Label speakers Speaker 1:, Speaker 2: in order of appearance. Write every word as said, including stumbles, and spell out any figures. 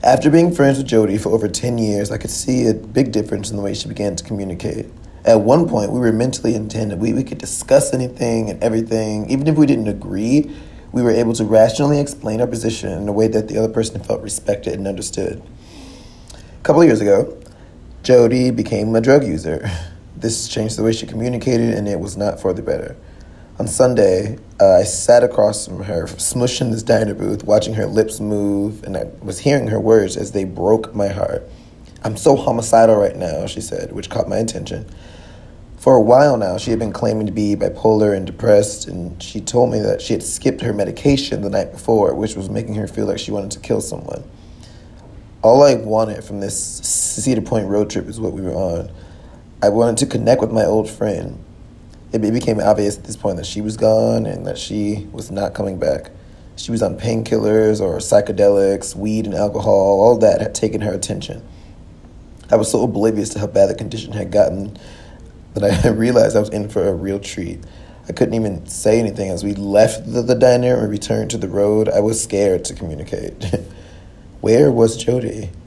Speaker 1: After being friends with Jody for over ten years, I could see a big difference in the way she began to communicate. At one point, we were mentally intended. We, we could discuss anything and everything. Even if we didn't agree, we were able to rationally explain our position in a way that the other person felt respected and understood. A couple of years ago, Jody became a drug user. This changed the way she communicated, and it was not for the better. On Sunday, uh, I sat across from her, smushed in this diner booth, watching her lips move, and I was hearing her words as they broke my heart. "I'm so homicidal right now," she said, which caught my attention. For a while now, she had been claiming to be bipolar and depressed, and she told me that she had skipped her medication the night before, which was making her feel like she wanted to kill someone. All I wanted from this Cedar Point road trip is what we were on. I wanted to connect with my old friend. It became obvious at this point that she was gone and that she was not coming back. She was on painkillers or psychedelics, weed and alcohol. All that had taken her attention. I was so oblivious to how bad the condition had gotten that I realized I was in for a real treat. I couldn't even say anything as we left the, the diner and returned to the road. I was scared to communicate. Where was Jody?